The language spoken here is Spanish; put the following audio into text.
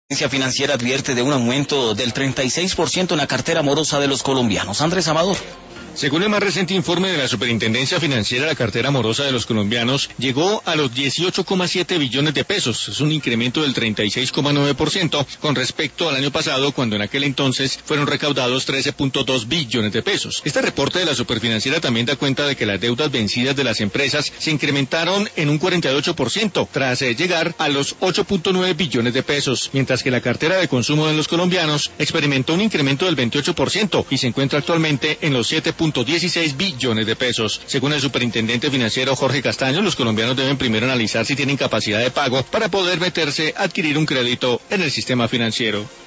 Financiera advierte de un aumento del 36% en la cartera morosa de los colombianos. Andrés Amador. Según el más reciente informe de la Superintendencia Financiera, la cartera morosa de los colombianos llegó a los 18,7 billones de pesos. Es un incremento del 36,9% con respecto al año pasado, cuando en aquel entonces fueron recaudados 13,2 billones de pesos. Este reporte de la Superfinanciera también da cuenta de que las deudas vencidas de las empresas se incrementaron en un 48%, tras llegar a los 8,9 billones de pesos, mientras que la cartera de consumo de los colombianos experimentó un incremento del 28% y se encuentra actualmente en los 7,16 billones de pesos. Según el superintendente financiero Jorge Castaño, los colombianos deben primero analizar si tienen capacidad de pago para poder meterse a adquirir un crédito en el sistema financiero.